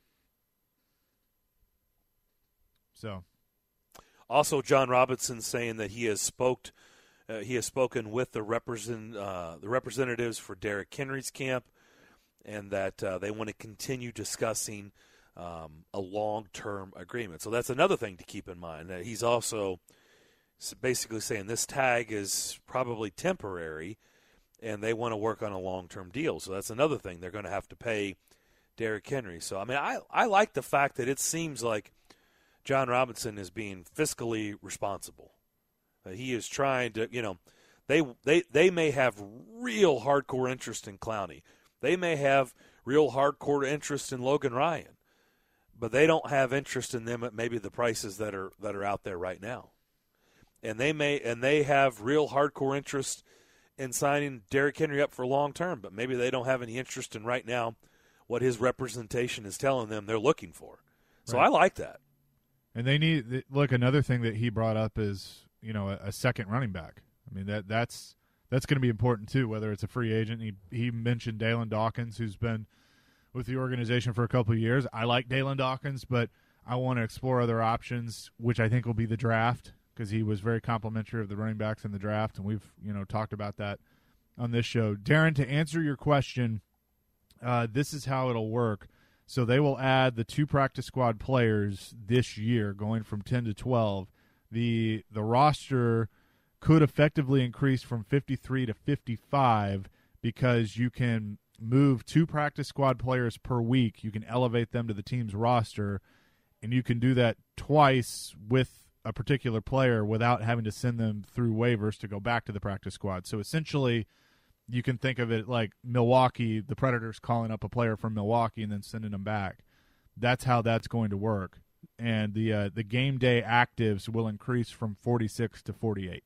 So, also, John Robinson saying that he has spoke, uh, he has spoken with the represent uh, the representatives for Derrick Henry's camp, and that uh, they want to continue discussing um, a long-term agreement. So that's another thing to keep in mind. That he's also basically saying this tag is probably temporary, and they want to work on a long-term deal. So that's another thing they're going to have to pay Derrick Henry. So I mean, I I like the fact that it seems like John Robinson is being fiscally responsible. Uh, he is trying to, you know, they they they may have real hardcore interest in Clowney. They may have real hardcore interest in Logan Ryan, but they don't have interest in them at maybe the prices that are that are out there right now. And they may and they have real hardcore interest in signing Derrick Henry up for long term, but maybe they don't have any interest in right now what his representation is telling them they're looking for. So right. I like that. And they need look. Another thing that he brought up is you know a, a second running back. I mean that that's that's going to be important too. Whether it's a free agent, he he mentioned Dalen Dawkins, who's been with the organization for a couple of years. I like Dalen Dawkins, but I want to explore other options, which I think will be the draft because he was very complimentary of the running backs in the draft, and we've you know talked about that on this show. Darren, to answer your question, uh, this is how it'll work. So they will add the two practice squad players this year, going from ten to twelve. The the roster could effectively increase from fifty-three to fifty-five because you can move two practice squad players per week. You can elevate them to the team's roster, and you can do that twice with a particular player without having to send them through waivers to go back to the practice squad. So essentially, you can think of it like Milwaukee, the Predators calling up a player from Milwaukee and then sending them back. That's how that's going to work. And the uh, the game day actives will increase from forty-six to forty-eight.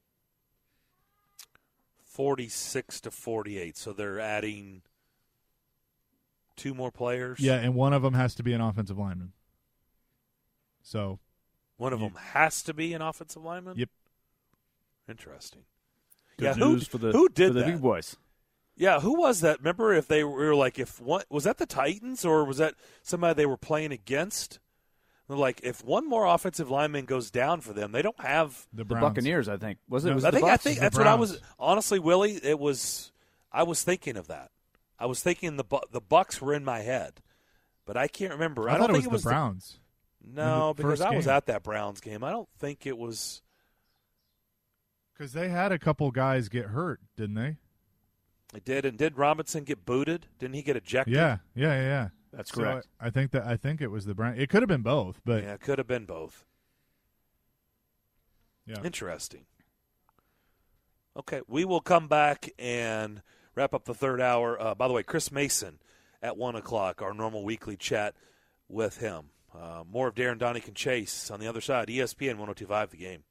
forty-six to forty-eight. So they're adding two more players? Yeah, and one of them has to be an offensive lineman. So one of you, them has to be an offensive lineman? Yep. Interesting. Good yeah, news who, for the, who did for the that? big boys. Yeah, who was that? Remember if they were like, if one, was that the Titans or was that somebody they were playing against? Like, if one more offensive lineman goes down for them, they don't have the, the Buccaneers. I think was it? No, was I the think Bucs? I think The that's what I Browns. was. Honestly, Willie, it was. I was thinking of that. I was thinking the Bu- the Bucks were in my head, but I can't remember. I, I, thought don't it think was the Browns. The, no, the because first I was game. at that Browns game. I don't think it was. Because they had a couple guys get hurt, didn't they? It did, and did Robinson get booted? Didn't he get ejected? Yeah, yeah, yeah. yeah. That's So correct. I, I think that I think it was the Browns. It could have been both, but Yeah, it could have been both. yeah. Interesting. Okay, we will come back and wrap up the third hour. Uh, by the way, Chris Mason at one o'clock, our normal weekly chat with him. Uh, more of Darren, Donick, and Chase on the other side. E S P N one oh two point five, The Game.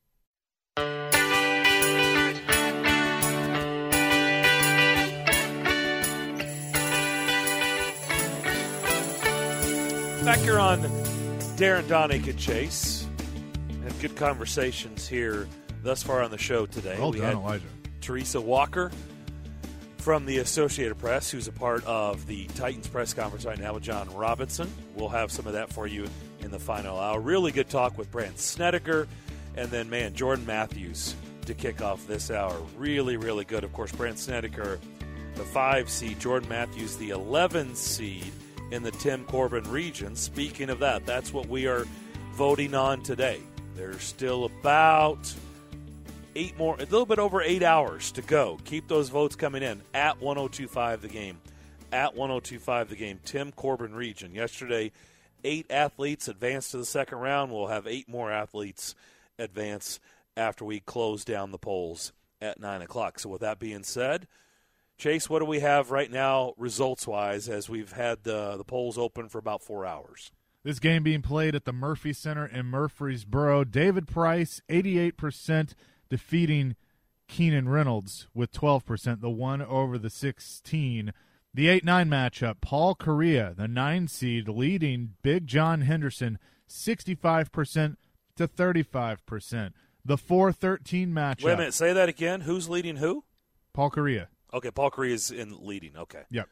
Back here on Darren, Donick, and Chase. Had good conversations here thus far on the show today. Well we done, had Elijah. Teresa Walker from the Associated Press, who's a part of the Titans press conference right now with John Robinson. We'll have some of that for you in the final hour. Really good talk with Brandt Snedeker. And then, man, Jordan Matthews to kick off this hour. Really, really good. Of course, Brandt Snedeker, the five seed. Jordan Matthews, the eleven seed in the Tim Corbin region. Speaking of that, that's what we are voting on today. There's still about eight more, a little bit over eight hours to go. Keep those votes coming in at one oh two point five The Game. At one oh two point five The Game, Tim Corbin region. Yesterday, eight athletes advanced to the second round. We'll have eight more athletes advance after we close down the polls at nine o'clock. So with that being said, Chase, what do we have right now results-wise as we've had the, the polls open for about four hours? This game being played at the Murphy Center in Murfreesboro. David Price, eighty-eight percent, defeating Keenan Reynolds with twelve percent, the one over the sixteen. The eight nine matchup, Paul Correa, the nine seed, leading Big John Henderson, sixty-five percent to thirty-five percent. The four thirteen matchup. Wait a minute, say that again. Who's leading who? Paul Correa. Okay, Paul Correa is in leading. Okay. Yep.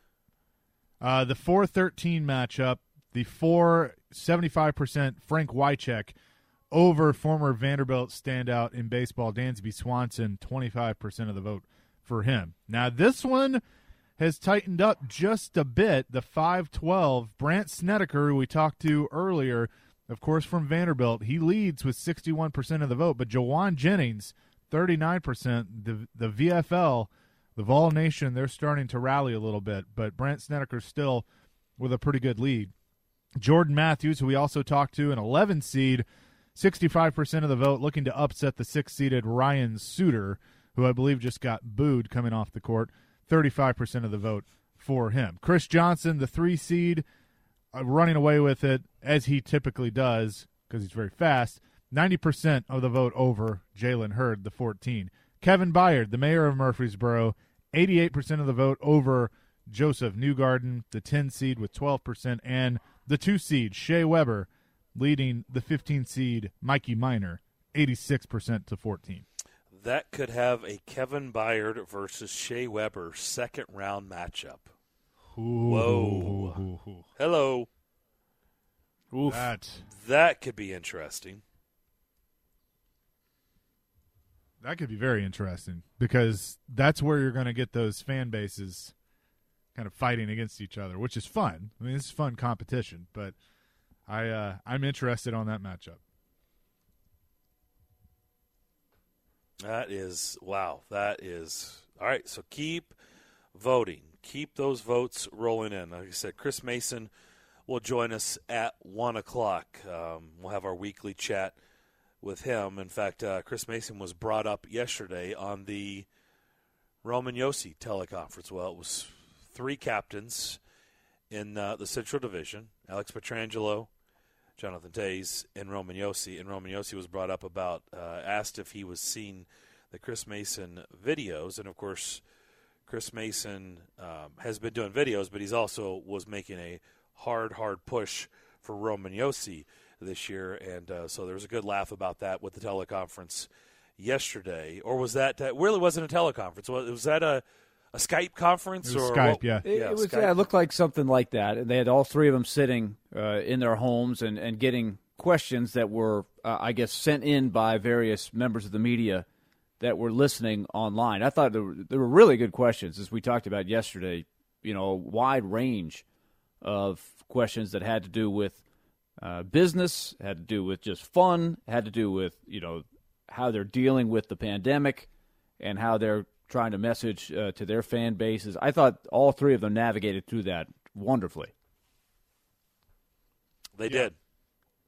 Uh, the four thirteen matchup, the four seventy-five percent Frank Wycheck over former Vanderbilt standout in baseball Dansby Swanson, twenty-five percent of the vote for him. Now this one has tightened up just a bit. The five twelve, Brandt Snedeker, who we talked to earlier, of course from Vanderbilt, he leads with sixty-one percent of the vote, but Jawan Jennings, thirty-nine percent. The, the V F L, the Vol Nation, they're starting to rally a little bit, but Brandt Snedeker still with a pretty good lead. Jordan Matthews, who we also talked to, an eleven seed, sixty-five percent of the vote, looking to upset the six-seeded Ryan Suter, who I believe just got booed coming off the court, thirty-five percent of the vote for him. Chris Johnson, the three seed, uh, running away with it, as he typically does, because he's very fast, ninety percent of the vote over Jalen Hurd, the fourteen. Kevin Byard, the mayor of Murfreesboro, eighty-eight percent of the vote over Joseph Newgarden, the ten seed with twelve percent, and the two seed, Shea Weber, leading the fifteen seed, Mikey Minor, eighty-six percent to fourteen. That could have a Kevin Byard versus Shea Weber second round matchup. Ooh. Whoa. Ooh, ooh, ooh. Hello. Oof. That, that could be interesting. that could be very interesting because that's where you're going to get those fan bases kind of fighting against each other, which is fun. I mean, it's fun competition, but I, uh, I'm interested on that matchup. That is, wow, that is, all right, so keep voting. Keep those votes rolling in. Like I said, Chris Mason will join us at one o'clock. Um, we'll have our weekly chat with him. In fact, uh, Chris Mason was brought up yesterday on the Roman Yossi teleconference. Well, it was three captains in uh, the Central Division, Alex Petrangelo, Jonathan Tays, and Roman Yossi. And Roman Yossi was brought up about, uh, asked if he was seeing the Chris Mason videos. And, of course, Chris Mason um, has been doing videos, but he's also was making a hard, hard push for Roman Yossi this year. And uh, so there was a good laugh about that with the teleconference yesterday. Or was that uh, – really wasn't a teleconference. Was, was that a, a Skype conference? It was or Skype, what? yeah. It, yeah, it was. Skype. Yeah, it looked like something like that, and they had all three of them sitting uh, in their homes and, and getting questions that were, uh, I guess, sent in by various members of the media that were listening online. I thought there were, there were really good questions, as we talked about yesterday. You know, a wide range of questions that had to do with uh, business, had to do with just fun, had to do with, you know, how they're dealing with the pandemic and how they're trying to message uh, to their fan bases. I thought all three of them navigated through that wonderfully. They Yeah. did.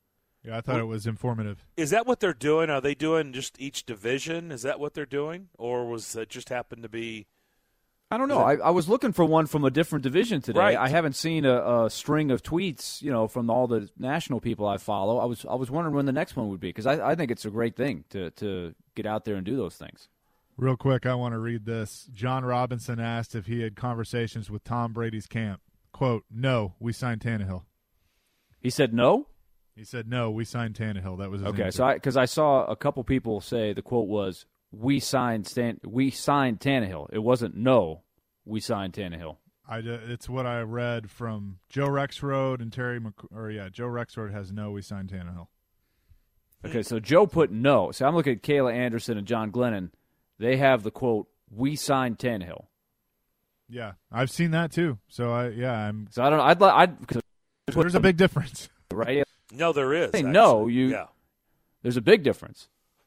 Yeah, I thought it was informative. Is that what they're doing? Are they doing just each division? Is that what they're doing? Or was it just happened to be – I don't know. I, I was looking for one from a different division today. Right. I haven't seen a, a string of tweets, you know, from all the national people I follow. I was I was wondering when the next one would be because I, I think it's a great thing to, to get out there and do those things. Real quick, I want to read this. John Robinson asked if he had conversations with Tom Brady's camp. Quote, no, we signed Tannehill. He said no? He said, no, we signed Tannehill. That was his Okay, answer. so because I, I saw a couple people say the quote was, we signed Stan- we signed Tannehill. It wasn't no, we signed Tannehill. I, it's what I read from Joe Rexrode and Terry Mc, or yeah, Joe Rexrode has no, we signed Tannehill. Okay, so Joe put no. So I'm looking at Kayla Anderson and John Glennon. They have the quote, we signed Tannehill. Yeah, I've seen that too. So I yeah, I'm. So I don't know. I'd like. I'd cause there's a big difference, right? No, there is. Hey, no, you. Yeah. There's a big difference.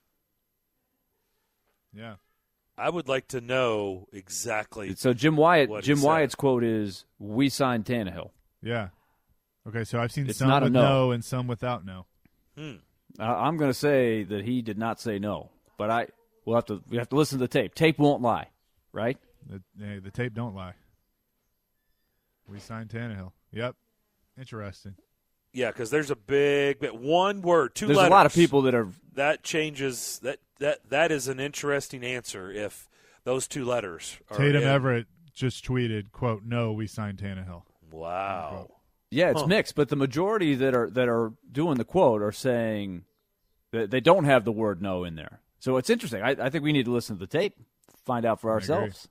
Yeah. I would like to know exactly. So Jim Wyatt, what he Jim said. Wyatt's quote is, "We signed Tannehill." Yeah. Okay, so I've seen It's some not a with no. no and some without no. Hmm. Uh, I'm going to say that he did not say no, but I we'll have to we have to listen to the tape. Tape won't lie, right? The, hey, the tape don't lie. We signed Tannehill. Yep. Interesting. Yeah, because there's a big bit. One word, two There's letters. a lot of people that are. That changes. That that that is an interesting answer if those two letters are Tatum in. Everett just tweeted, quote, no, we signed Tannehill. Wow. Yeah, it's Huh. mixed, but the majority that are that are doing the quote are saying that they don't have the word no in there. So it's interesting. I, I think we need to listen to the tape, find out for I ourselves.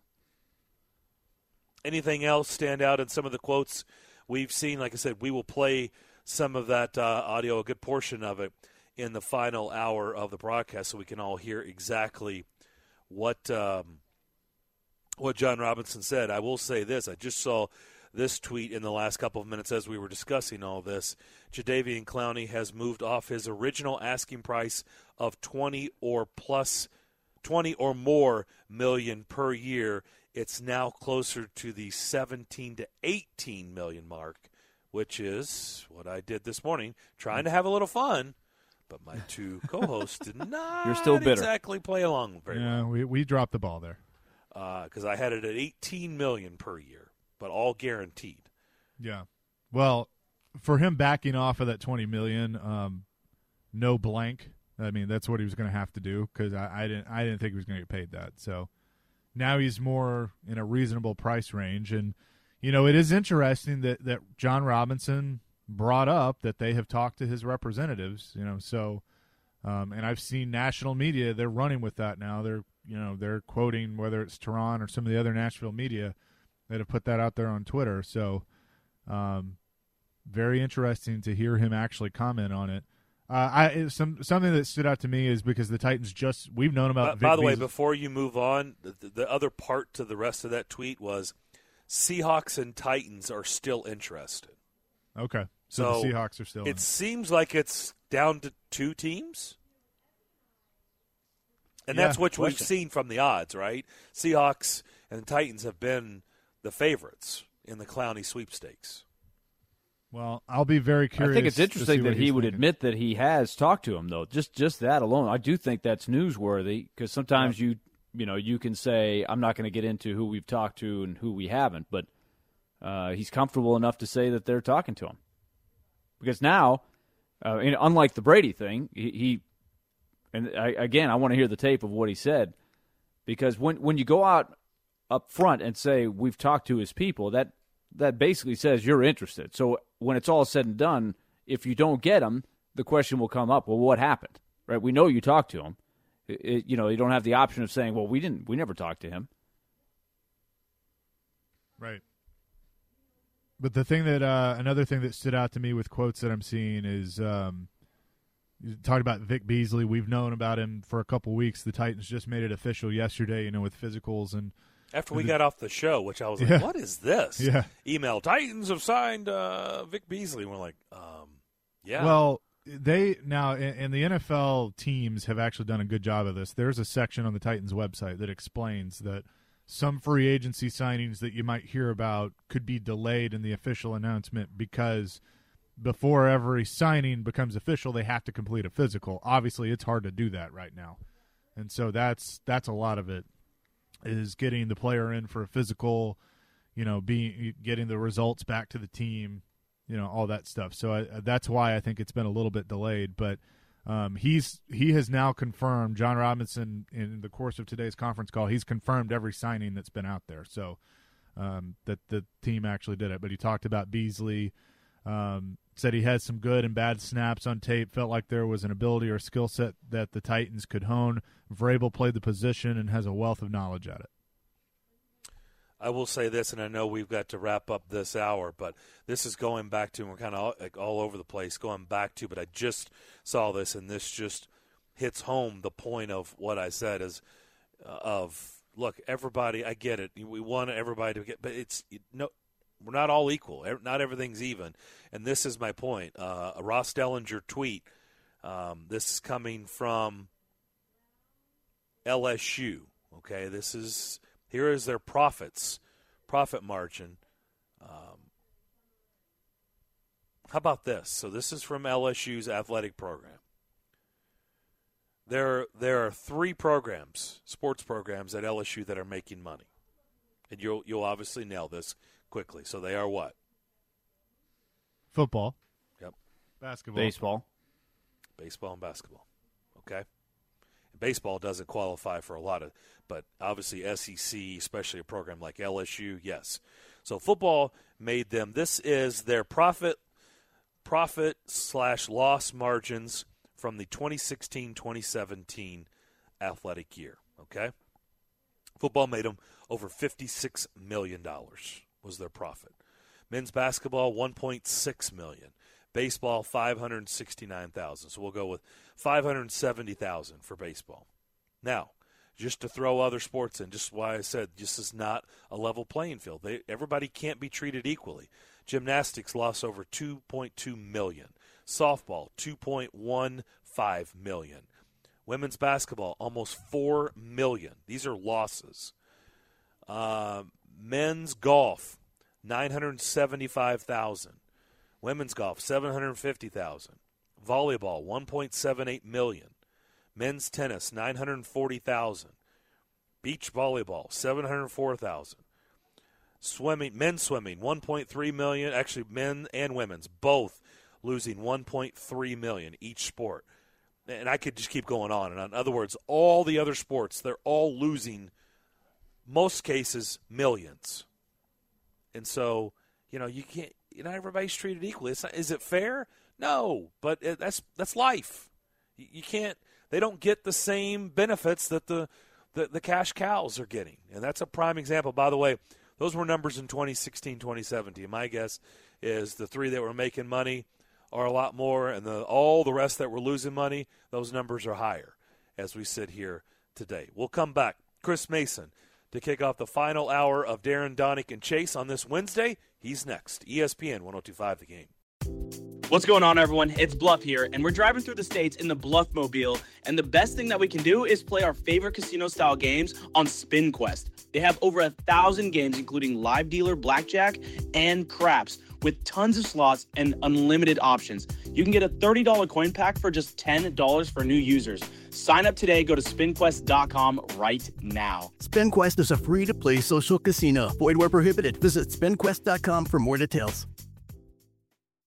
Anything else stand out in some of the quotes we've seen? Like I said, we will play some of that uh, audio, a good portion of it, in the final hour of the broadcast so we can all hear exactly what um, what John Robinson said. I will say this. I just saw this tweet in the last couple of minutes as we were discussing all this. Jadeveon Clowney has moved off his original asking price of twenty or plus, twenty or more million per year. It's now closer to the seventeen to eighteen million mark, which is what I did this morning, trying to have a little fun. But my two co-hosts did not You're still bitter. exactly play along very well. Yeah, we, we dropped the ball there. Because uh, I had it at eighteen million dollars per year, but all guaranteed. Yeah. Well, for him backing off of that twenty million dollars, um, no blank, I mean, that's what he was going to have to do because I, I didn't I didn't think he was going to get paid that. So now he's more in a reasonable price range. And, you know, it is interesting that, that John Robinson brought up that they have talked to his representatives, you know, so um, and I've seen national media, they're running with that now. They're, you know, they're quoting whether it's Tehran or some of the other Nashville media that have put that out there on Twitter. So um, very interesting to hear him actually comment on it. Uh, I some something that stood out to me is because the Titans just we've known about. By, Vic by the way, Beasley. before you move on, the, the other part to the rest of that tweet was Seahawks and Titans are still interested. Okay, so, So the Seahawks are still. It in. seems like it's down to two teams. And Yeah, that's what we've question. seen from the odds, right? Seahawks and the Titans have been the favorites in the Clowney sweepstakes. Well, I'll be very curious. I think it's to see interesting what that he he's would thinking. admit that he has talked to him, though. Just just that alone, I do think that's newsworthy because sometimes you you know you can say I'm not going to get into who we've talked to and who we haven't, but uh, he's comfortable enough to say that they're talking to him because now, uh, and unlike the Brady thing, he, he and I, again I want to hear the tape of what he said because when when you go out up front and say we've talked to his people, that that basically says you're interested. So when it's all said and done, if you don't get him, the question will come up, well, what happened? Right? We know you talked to him. It, it, you know, you don't have the option of saying, well, we didn't, we never talked to him. Right. But the thing that uh, another thing that stood out to me with quotes that I'm seeing is um, you talked about Vic Beasley. We've known about him for a couple weeks. The Titans just made it official yesterday, you know, with physicals and After we The- got off the show, which I was like, Yeah. what is this? Yeah. Email, Titans have signed uh, Vic Beasley. And we're like, um, yeah. Well, they now and and the N F L teams have actually done a good job of this. There's a section on the Titans website that explains that some free agency signings that you might hear about could be delayed in the official announcement because before every signing becomes official, they have to complete a physical. Obviously, it's hard to do that right now. And so that's that's a lot of it, is getting the player in for a physical, you know, being getting the results back to the team, you know, all that stuff. So I, that's why I think it's been a little bit delayed. But um, he's he has now confirmed, John Robinson, in the course of today's conference call, he's confirmed every signing that's been out there. So um, that the team actually did it. But he talked about Beasley, um, said he had some good and bad snaps on tape, felt like there was an ability or skill set that the Titans could hone. Vrabel played the position and has a wealth of knowledge at it. I will say this, and I know we've got to wrap up this hour, but this is going back to, and we're kind of all, like, all over the place, going back to, but I just saw this, and this just hits home the point of what I said is uh, of, look, everybody, I get it. We want everybody to get, but it's, you know, we're not all equal. Not everything's even. And this is my point. Uh, a Ross Dellinger tweet. Um, this is coming from L S U. Okay, this is here is their profits, profit margin. Um, how about this? So this is from L S U's athletic program. There, there are three programs, sports programs at L S U that are making money, and you'll you'll obviously nail this quickly. So they are what? Football. Yep. Basketball. Baseball. Baseball and basketball. Okay. And baseball doesn't qualify for a lot of, but obviously S E C, especially a program like L S U, yes. So football made them. This is their profit, profit slash loss margins from the twenty sixteen twenty seventeen athletic year. Okay. Football made them over fifty-six million dollars. Was their profit. Men's basketball, one point six million dollars. Baseball, five hundred sixty-nine thousand dollars. So we'll go with five hundred seventy thousand dollars for baseball. Now, just to throw other sports in, just why I said this is not a level playing field. They, everybody can't be treated equally. Gymnastics lost over two point two million dollars. Softball, two point one five million dollars. Women's basketball, almost four million dollars. These are losses. Uh, men's golf, nine hundred seventy-five thousand dollars. Women's golf, seven hundred fifty thousand dollars. Volleyball, one point seven eight million dollars. Men's tennis, nine hundred forty thousand dollars. Beach volleyball, seven hundred four thousand dollars. Swimming, men's swimming, one point three million dollars. Actually, men and women's both losing one point three million dollars each sport. And I could just keep going on and on. In other words, all the other sports, they're all losing, most cases, millions. And so, you know, you can't, you know, everybody's treated equally. It's not, is it fair? No, but it, that's that's life. You, you can't, they don't get the same benefits that the, the, the cash cows are getting. And that's a prime example. By the way, those were numbers in twenty sixteen, twenty seventeen. My guess is the three that were making money are a lot more, and the, all the rest that were losing money, those numbers are higher as we sit here today. We'll come back. Chris Mason to kick off the final hour of Darren, Donick, and Chase on this Wednesday. He's next. E S P N one oh two point five The Game. What's going on, everyone? It's Bluff here, and we're driving through the states in the Bluffmobile, and the best thing that we can do is play our favorite casino-style games on SpinQuest. They have over a thousand games, including live dealer blackjack and craps, with tons of slots and unlimited options. You can get a thirty dollars coin pack for just ten dollars for new users. Sign up today. Go to spin quest dot com right now. SpinQuest is a free-to-play social casino. Void where prohibited. Visit spin quest dot com for more details.